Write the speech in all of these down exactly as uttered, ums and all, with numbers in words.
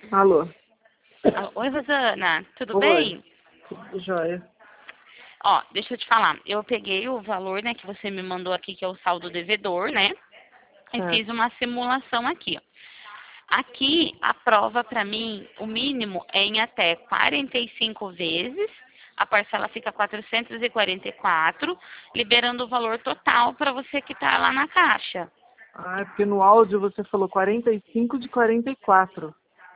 Alô? Ah, Oi, Rosana, tudo Oi. bem? Tudo jóia? Ó, deixa eu te falar, eu peguei o valor, né, que você me mandou aqui, que é o saldo devedor, né, e fiz Certo. uma simulação aqui, ó. Aqui, a prova para mim, o mínimo é em até quarenta e cinco vezes, a parcela fica quatrocentos e quarenta e quatro, liberando o valor total para você que tá lá na caixa. Ah, é porque no áudio você falou quarenta e cinco de quarenta e quatro.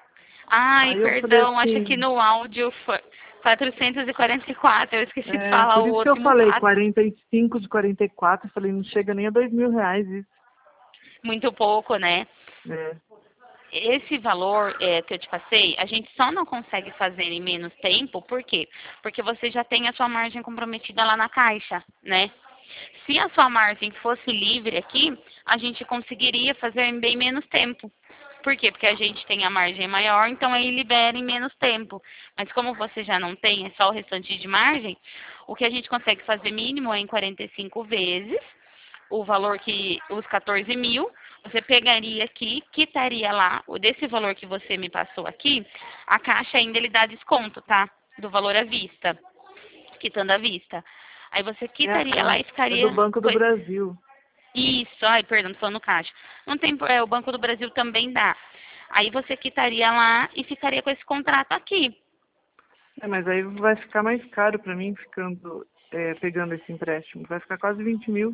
Ai, Aí eu falei perdão, acho que assim, no áudio foi quatrocentos e quarenta e quatro, eu esqueci de é, falar por o isso que eu último falei quatro. quarenta e cinco de quarenta e quatro. Eu falei, não chega nem a dois mil reais isso. Muito pouco, né? É. Esse valor é, que eu te passei, a gente só não consegue fazer em menos tempo, por quê? Porque você já tem a sua margem comprometida lá na caixa, né? Se a sua margem fosse livre aqui, a gente conseguiria fazer em bem menos tempo. Por quê? Porque a gente tem a margem maior, então aí libera em menos tempo. Mas como você já não tem, é só o restante de margem, o que a gente consegue fazer mínimo é em quarenta e cinco vezes, o valor que, os quatorze mil, você pegaria aqui, quitaria lá, o desse valor que você me passou aqui, a caixa ainda ele dá desconto, tá? Do valor à vista, quitando à vista. Aí você É, quitaria lá e é, é do ficaria Banco com do esse... Brasil. Isso, ai, perdão, tô falando caixa. Não tem, é, o Banco do Brasil também dá. Aí você quitaria lá e ficaria com esse contrato aqui. É, mas aí vai ficar mais caro pra mim ficando, é, pegando esse empréstimo. Vai ficar quase vinte mil.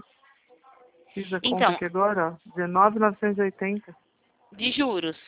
Fiz a conta Então, aqui agora, ó. dezenove mil novecentos e oitenta. de juros.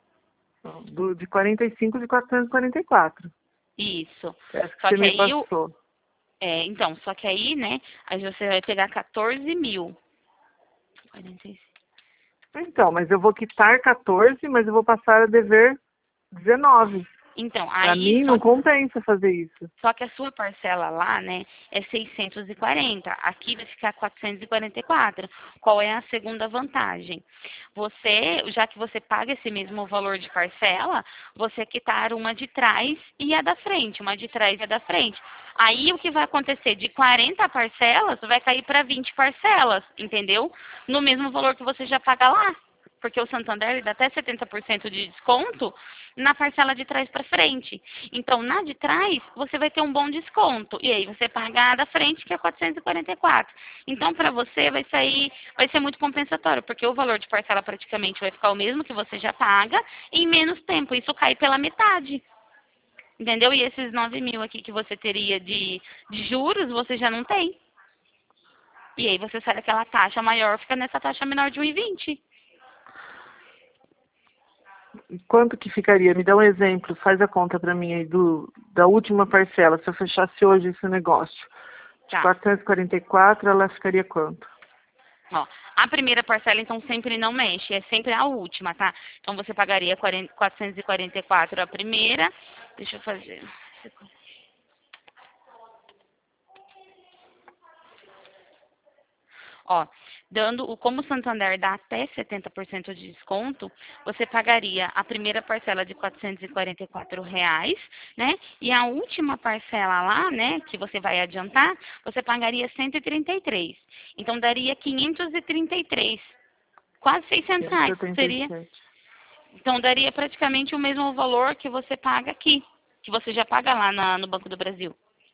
Ó, do, de quarenta e cinco de quatrocentos e quarenta e quatro. Isso. Essa que Só você que me aí o, passou. é, então, só que aí, né, aí você vai pegar quatorze mil. quarenta e cinco. Então, mas eu vou quitar quatorze, mas eu vou passar a dever dezenove. Então, Para aí mim só, não compensa fazer isso. só que a sua parcela lá, né, é seiscentos e quarenta. Aqui vai ficar quatrocentos e quarenta e quatro. Qual é a segunda vantagem? Você, já que você paga esse mesmo valor de parcela, você quitar uma de trás e a da frente, uma de trás e a da frente. Aí o que vai acontecer? De quarenta parcelas, vai cair para vinte parcelas, entendeu? No mesmo valor que você já paga lá. Porque o Santander ele dá até setenta por cento de desconto na parcela de trás para frente. Então, na de trás, você vai ter um bom desconto. E aí, você paga a da frente, que é quatrocentos e quarenta e quatro. Então, para você, vai sair, vai ser muito compensatório, porque o valor de parcela praticamente vai ficar o mesmo que você já paga em menos tempo. Isso cai pela metade. Entendeu? E esses nove mil aqui que você teria de, de juros, você já não tem. E aí, você sai daquela taxa maior, fica nessa taxa menor de um e vinte. E quanto que ficaria? Me dá um exemplo, faz a conta para mim aí do, da última parcela. Se eu fechasse hoje esse negócio de Tá. quatrocentos e quarenta e quatro, ela ficaria quanto? Ó, a primeira parcela, então, sempre não mexe, é sempre a última, tá? Então, você pagaria quarenta quatrocentos e quarenta e quatro a primeira. Deixa eu fazer. Ó, dando o como o Santander dá até setenta por cento de desconto, você pagaria a primeira parcela de quatrocentos e quarenta e quatro reais, né? E a última parcela lá, né, que você vai adiantar, você pagaria cento e trinta e três. Então daria quinhentos e trinta e três, quase seiscentos reais. Seria, quinhentos e setenta e sete. então daria praticamente o mesmo valor que você paga aqui, que você já paga lá na- no Banco do Brasil.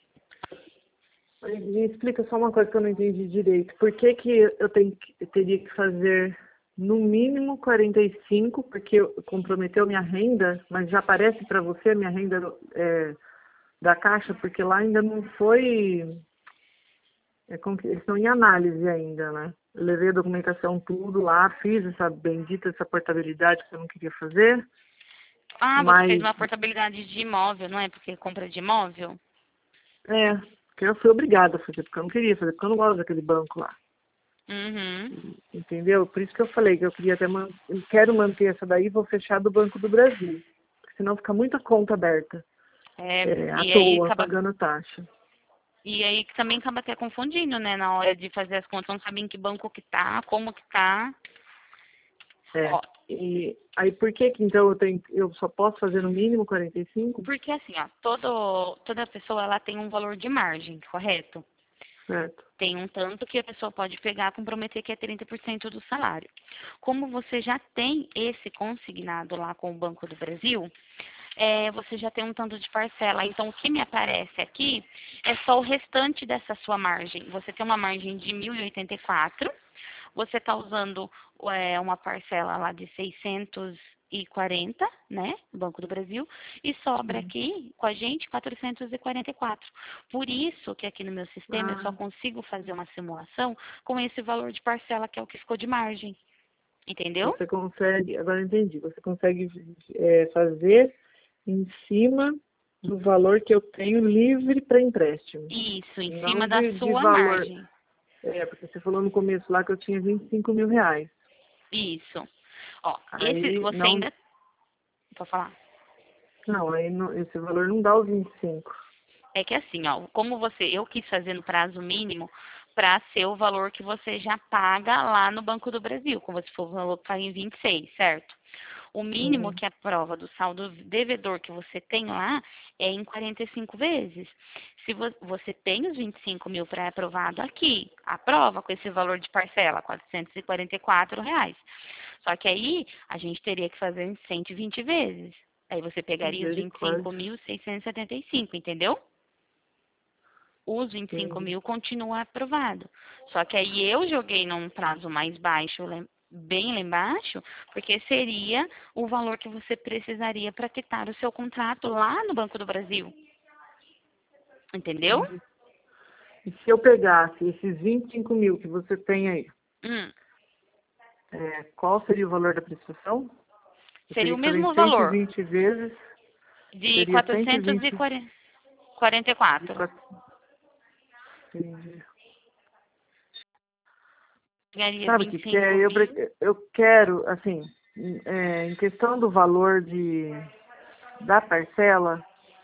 Me explica só uma coisa que eu não entendi direito. Por que que eu tenho que, eu teria que fazer no mínimo quarenta e cinco, porque eu- comprometeu minha renda, mas já aparece para você a minha renda é, da Caixa, porque lá ainda não foi, é, como que- eles estão em análise ainda, né? Eu levei a documentação tudo lá, fiz essa bendita, essa portabilidade que eu não queria fazer, Ah, você fez mas, uma portabilidade de imóvel, não é? Porque compra de imóvel? é, que eu fui obrigada a fazer, porque eu não queria fazer, porque eu não gosto daquele banco lá. Uhum. Entendeu? Por isso que eu falei que eu queria até man... eu quero manter essa daí e vou fechar do Banco do Brasil. Porque senão fica muita conta aberta. É, É, à e aí toa, acaba, pagando taxa. e aí também acaba até confundindo, né? Na hora de fazer as contas, não sabe em que banco que tá, como que tá. É. Ó, E aí por que que então eu tenho eu só posso fazer no mínimo quarenta e cinco? porque assim, ó, todo, toda pessoa ela tem um valor de margem, correto? Certo. Tem um tanto que a pessoa pode pegar, comprometer que é trinta por cento do salário. Como você já tem esse consignado lá com o Banco do Brasil, é, você já tem um tanto de parcela. Então, o que me aparece aqui é só o restante dessa sua margem. Você tem uma margem de mil e oitenta e quatro, você está usando é, uma parcela lá de seiscentos e quarenta, né, no Banco do Brasil, e sobra Uhum. aqui com a gente quatrocentos e quarenta e quatro. Por isso que aqui no meu sistema eu só Ah, consigo fazer uma simulação com esse valor de parcela que é o que ficou de margem. Entendeu? você consegue, agora eu entendi, você consegue é, fazer em cima do valor que eu tenho livre para empréstimo, Isso, em não cima da de, de sua valor. margem. É, porque você falou no começo lá que eu tinha vinte e cinco mil reais. Isso. Ó, esse Aí você não, ainda. Vou falar. não, aí não, esse valor não dá os vinte e cinco. É que assim, ó, como você, eu quis fazer no prazo mínimo para ser o valor que você já paga lá no Banco do Brasil, como se for o valor que paga em vinte e seis, certo? O mínimo Uhum. que a prova do saldo devedor que você tem lá é em quarenta e cinco vezes. Se vo você tem os vinte e cinco mil pré-aprovado aqui, aprova com esse valor de parcela, quatrocentos e quarenta e quatro reais. Só que aí a gente teria que fazer em cento e vinte vezes. Aí você pegaria os vinte e cinco Misericórdia. mil seiscentos e setenta e cinco, entendeu? Os vinte e cinco Entendi. mil continua aprovado. Só que aí eu joguei num prazo mais baixo, lem- bem lá embaixo, porque seria o valor que você precisaria para quitar o seu contrato lá no Banco do Brasil. Entendeu? Entendi. E se eu pegasse esses vinte e cinco mil que você tem aí, Hum, é, qual seria o valor da prestação? Eu seria teria o que fazer em mesmo cento e valor, vinte vezes, de seria cento e vinte quatrocentos e quarenta e de quatro. quatro. Entendi. Ganharia Sabe o que vinte e que é? cinco Eu, mil. pre- eu quero, assim, é, em questão do valor de, da parcela,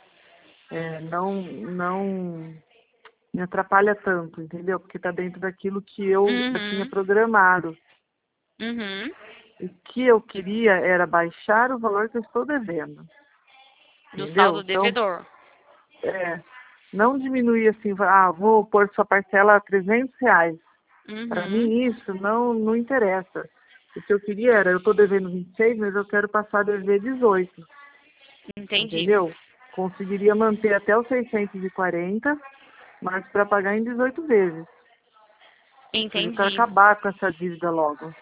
é, não, não me atrapalha tanto, entendeu? Porque está dentro daquilo que eu já tinha Uhum, programado. uhum, O que eu queria era baixar o valor que eu estou devendo, do entendeu? saldo Então, devedor. é, não diminuir assim, ah, vou pôr sua parcela a trezentos reais. Para Uhum, mim isso não, não interessa. O que eu queria era, eu estou devendo vinte e seis, mas eu quero passar a dever dezoito, entendi, entendeu? Conseguiria manter até os seiscentos e quarenta, mas para pagar em dezoito vezes. Porque eu quero entendi. acabar com essa dívida logo.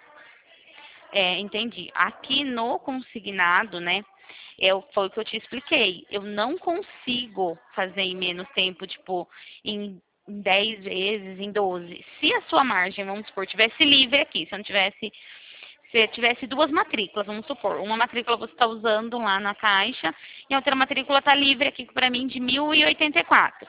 É, entendi. Aqui no consignado, né, eu, foi o que eu te expliquei. Eu não consigo fazer em menos tempo, tipo, em em dez vezes, em doze. Se a sua margem, vamos supor, tivesse livre aqui, se eu não tivesse, se tivesse duas matrículas, vamos supor, uma matrícula você está usando lá na caixa e a outra matrícula está livre aqui para mim de mil e oitenta e quatro.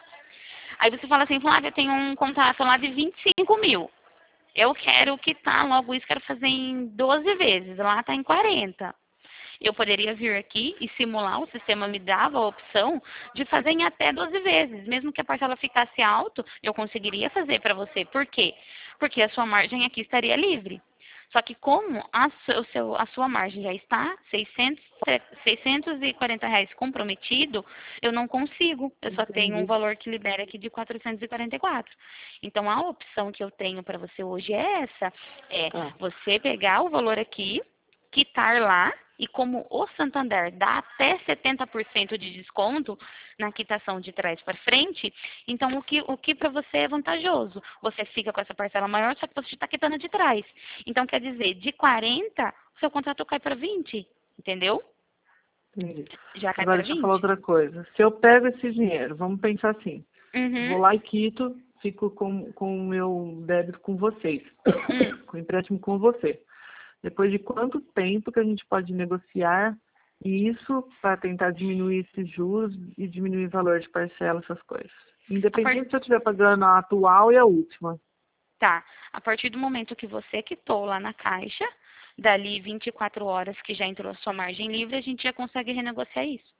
Aí você fala assim, Flávia, eu tenho um contrato lá de vinte e cinco mil. Eu quero quitar logo isso, quero fazer em doze vezes. Lá está em quarenta. Eu poderia vir aqui e simular, o sistema me dava a opção de fazer em até doze vezes. Mesmo que a parcela ficasse alto, eu conseguiria fazer para você. Por quê? Porque a sua margem aqui estaria livre. Só que como a, su- o seu- a sua margem já está seiscentos, seiscentos e quarenta reais comprometido, eu não consigo. Eu só tenho um Entendi. valor que libera aqui de quatrocentos e quarenta e quatro. Então, a opção que eu tenho para você hoje é essa. É Tá. você pegar o valor aqui, quitar lá, e como o Santander dá até setenta por cento de desconto na quitação de trás para frente, então o que, o que para você é vantajoso? Você fica com essa parcela maior, só que você está quitando de trás. Então, quer dizer, de quarenta, o seu contrato cai para vinte, entendeu? Entendi. Já cai Agora para deixa eu falar vinte. outra coisa. Se eu pego esse dinheiro, vamos pensar assim, Uhum. vou lá e quito, fico com, com o meu débito com vocês, Hum. com o empréstimo com você. Depois de quanto tempo que a gente pode negociar isso para tentar diminuir esses juros e diminuir o valor de parcela, essas coisas? A par- Independente se eu estiver pagando a atual e a última. Tá. A partir do momento que você quitou lá na caixa, dali vinte e quatro horas que já entrou a sua margem livre, a gente já consegue renegociar isso.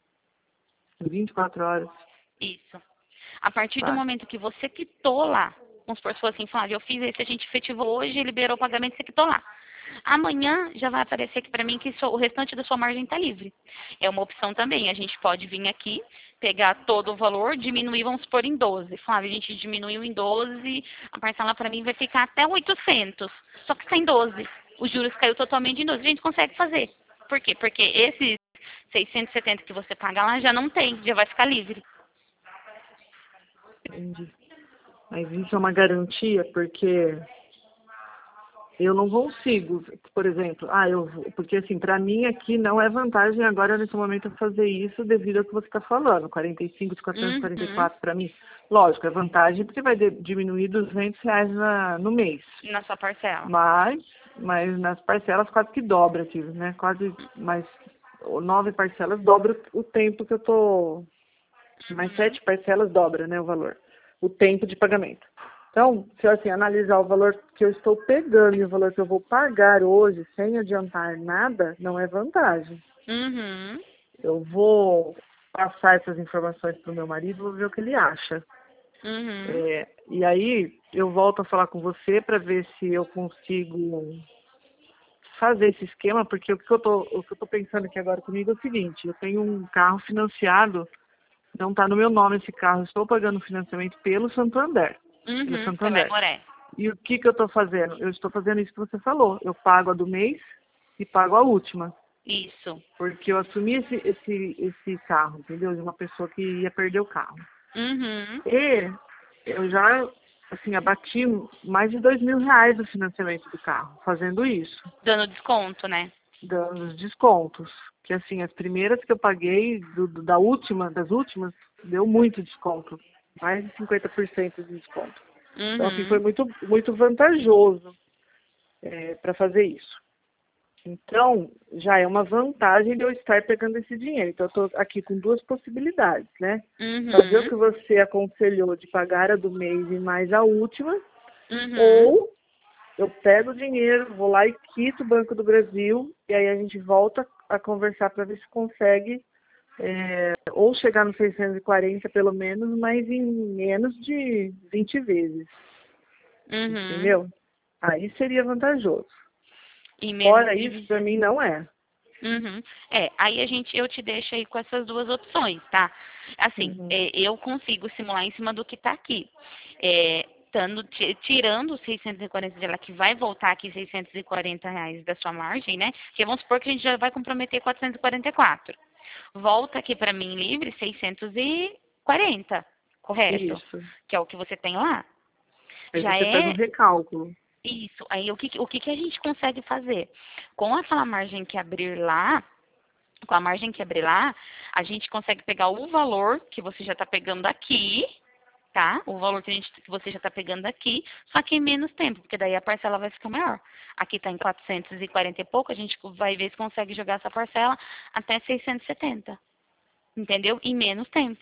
vinte e quatro horas. Isso. A partir do Tá. momento que você quitou lá, vamos supor, se for assim, Flávia, eu fiz esse, a gente efetivou hoje, liberou o pagamento, você quitou lá. Amanhã já vai aparecer aqui para mim que so- o restante da sua margem está livre. É uma opção também. A gente pode vir aqui, pegar todo o valor, diminuir, vamos supor, em doze. Flávia, a gente diminuiu em doze, a parcela para mim vai ficar até oitocentos. Só que está em doze. Os juros caiu totalmente em doze. A gente consegue fazer. Por quê? Porque esses seiscentos e setenta que você paga lá já não tem, já vai ficar livre. Entendi. Mas isso é uma garantia, porque eu não consigo, por exemplo, ah, eu vou, porque assim, para mim aqui não é vantagem agora nesse momento eu fazer isso devido ao que você está falando, quarenta e cinco de quatrocentos e quarenta e quatro Uhum. para mim. Lógico, é vantagem porque vai de- diminuir duzentos reais na, no mês. Na sua parcela. Mas, mas nas parcelas quase que dobra aqui, né? Quase mais nove parcelas dobra o tempo que eu tô. Mais sete parcelas dobra, né, o valor. O tempo de pagamento. Então, se eu assim, analisar o valor que eu estou pegando e o valor que eu vou pagar hoje, sem adiantar nada, não é vantagem. Uhum. Eu vou passar essas informações para o meu marido, vou ver o que ele acha. Uhum. É, e aí, eu volto a falar com você para ver se eu consigo fazer esse esquema, porque o que eu tô, o que eu tô pensando aqui agora comigo é o seguinte, eu tenho um carro financiado, não está no meu nome esse carro, estou pagando financiamento pelo Santander. Pelo Uhum. Pela Santander. Emoré. E o que que eu estou fazendo? Eu estou fazendo isso que você falou. Eu pago a do mês e pago a última. Isso. Porque eu assumi esse, esse, esse carro, entendeu? De uma pessoa que ia perder o carro. Uhum. E eu já, assim, abati mais de dois mil reais do financiamento do carro, fazendo isso. Dando desconto, né? Dando os descontos. Que assim, as primeiras que eu paguei, do, do- da última, das últimas, deu muito desconto. Mais de cinquenta por cento de desconto. Então, assim, foi Uhum. muito, muito vantajoso para fazer isso. Então, já é uma vantagem de eu estar pegando esse dinheiro. Então, eu estou aqui com duas possibilidades, né? Fazer o Uhum. que você aconselhou de pagar a do mês e mais a última, Uhum. ou eu pego o dinheiro, vou lá e quito o Banco do Brasil, e aí a gente volta a conversar para ver se consegue é, ou chegar nos seiscentos e quarenta pelo menos, mas em menos de vinte vezes, Uhum. entendeu? Aí seria vantajoso. E menos Fora de isso, vi- para mim não é. Uhum. É, aí a gente, eu te deixo aí com essas duas opções, tá? Assim, Uhum. é, eu consigo simular em cima do que tá aqui. É, tando, ti- tirando os seiscentos e quarenta dela, que vai voltar aqui seiscentos e quarenta reais da sua margem, né? Que vamos supor que a gente já vai comprometer quatrocentos e quarenta e quatro. Volta aqui para mim livre seiscentos e quarenta, correto? Isso. Que é o que você tem lá. Aí Já você faz um é recálculo. isso. Aí o que, o que que a gente consegue fazer? Com aquela margem que abrir lá, com a margem que abrir lá, a gente consegue pegar o valor que você já está pegando aqui, tá? O valor que, a gente, que você já está pegando aqui, só que em menos tempo, porque daí a parcela vai ficar maior. Aqui está em quatrocentos e quarenta e pouco, a gente vai ver se consegue jogar essa parcela até seiscentos e setenta, entendeu? Em menos tempo.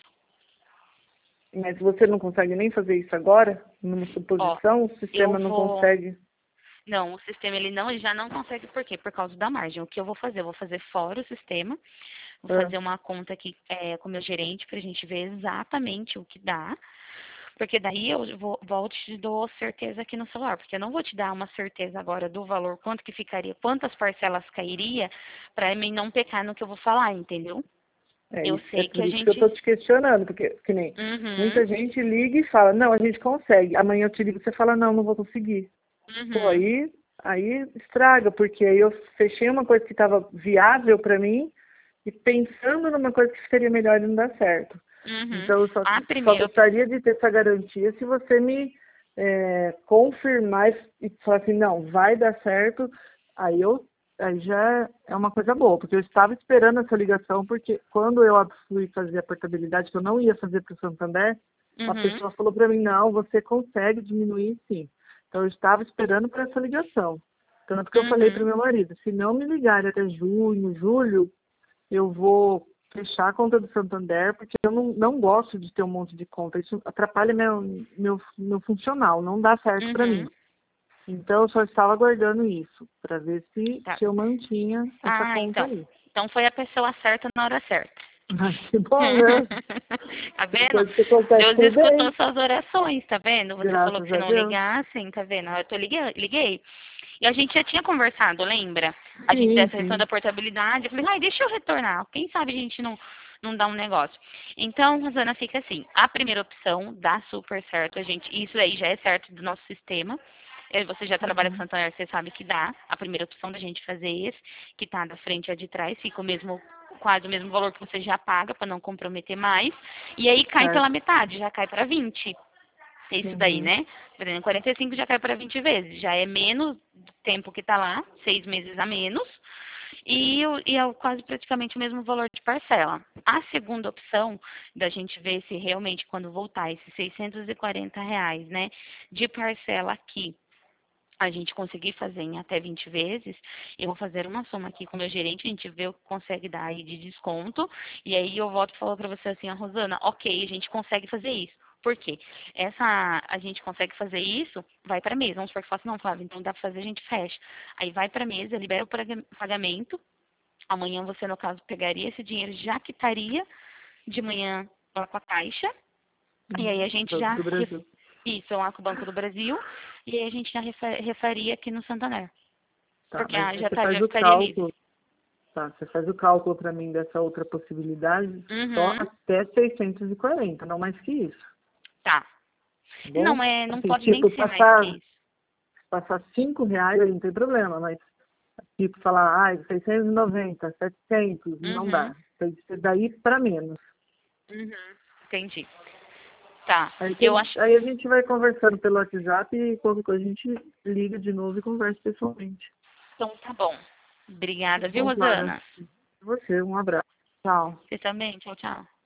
Mas você não consegue nem fazer isso agora, numa Ó, suposição, o eu sistema não vou consegue. Não, o sistema ele não, ele já não consegue, por quê? Por causa da margem. O que eu vou fazer? Eu vou fazer fora o sistema, vou Ah, fazer uma conta aqui é, com o meu gerente para a gente ver exatamente o que dá, porque daí eu vou, volto e te dou certeza aqui no celular, porque eu não vou te dar uma certeza agora do valor, quanto que ficaria, quantas parcelas cairia, para mim não pecar no que eu vou falar, entendeu? é, Eu isso, é sei que por a isso que eu gente. estou te questionando, porque que nem Uhum, muita gente liga e fala, não, a gente consegue. Amanhã eu te ligo e você fala, não, não vou conseguir. Pô, uhum, aí, aí estraga, porque aí eu fechei uma coisa que estava viável para mim e pensando numa coisa que seria melhor e não dá certo. uhum. Então, eu só, A só primeira gostaria de ter essa garantia se você me é, confirmar e falar assim, não, vai dar certo, aí eu aí já é uma coisa boa, porque eu estava esperando essa ligação, porque quando eu fui fazer a portabilidade, que eu não ia fazer para o Santander, a Uhum, pessoa falou para mim, não, você consegue diminuir sim. Então eu estava esperando por essa ligação. Tanto que eu falei para o uhum, meu marido, se não me ligarem até junho, julho, eu vou fechar a conta do Santander, porque eu não, não gosto de ter um monte de conta. Isso atrapalha meu, meu, meu funcional, não dá certo para mim. uhum. Então, eu só estava aguardando isso, para ver se, Tá. se eu mantinha essa Ah, conta então. aí. Então foi a pessoa certa na hora certa. Ai, que bom, né? Tá Tem vendo? coisa que acontece Deus por escutou bem, suas orações, tá vendo? Você falou que graças você a não Deus. ligasse, tá vendo? Eu tô liguei, liguei. E a gente já tinha conversado, lembra? A gente Sim, dessa questão sim. da portabilidade. Eu falei, ai, deixa eu retornar. Quem sabe a gente não, não dá um negócio. Então, Rosana, fica assim. A primeira opção dá super certo. A gente, isso aí já é certo do nosso sistema. Eh, Você já trabalha com Uhum. Santander, você sabe que dá. A primeira opção da gente fazer esse, que tá da frente e a de trás, fica o mesmo, quase o mesmo valor que você já paga para não comprometer mais. E aí cai pela Certo. metade, já cai para vinte. É isso daí, Uhum. né? Por exemplo, quarenta e cinco já cai para vinte vezes. Já é menos do tempo que está lá, seis meses a menos. E, o- e é o- quase praticamente o mesmo valor de parcela. A segunda opção da gente ver se realmente quando voltar esses seiscentos e quarenta reais, né, de parcela aqui, a gente conseguir fazer em até vinte vezes, eu vou fazer uma soma aqui com o meu gerente, a gente vê o que consegue dar aí de desconto, e aí eu volto e falo para você assim, a Rosana, ok, a gente consegue fazer isso. Por quê? Essa, a gente consegue fazer isso, vai para mesa. Vamos supor que fala assim, não, Flávia, então dá para fazer, a gente fecha. Aí vai para mesa, libera o paga- pagamento, amanhã você, no caso, pegaria esse dinheiro, já quitaria de manhã lá com a caixa, e aí Uhum. a gente Banco já do ref- Brasil. isso, é lá com o Banco do Brasil, e aí a gente já refa- refaria aqui no Santander. Tá, Porque mas ah, aí já, você tá, faz já o ficaria livre. cálculo, tá? Você faz o cálculo para mim dessa outra possibilidade só Uhum, até seiscentos e quarenta, não mais que isso, tá. tá Não, bom? é, não Assim, pode nem tipo, ser mais que passar, isso. passar cinco reais aí não tem problema, mas tipo, falar, ai, seiscentos e noventa, setecentos, não Uhum, dá. Tem que ser daí para menos. uhum, entendi. Tá, Aí, eu tem- acho. aí a gente vai conversando pelo WhatsApp e qualquer coisa a gente liga de novo e conversa pessoalmente. Então tá bom. Tá Obrigada, viu, bom, Flávia? Rosana? Você, um abraço. Tchau. Você também. Tchau, tchau.